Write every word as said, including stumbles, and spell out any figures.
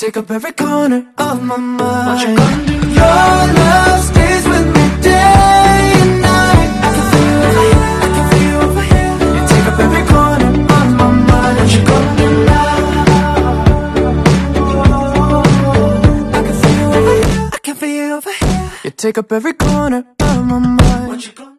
take up every corner of my mind. What you gonna do? Your love stays with me day and night. I can feel you over here, I can feel you over here. You take up every corner of my mind. What you gonna do now? I can feel you over here, I can feel you over here. You take up every corner of my mind. What you gonna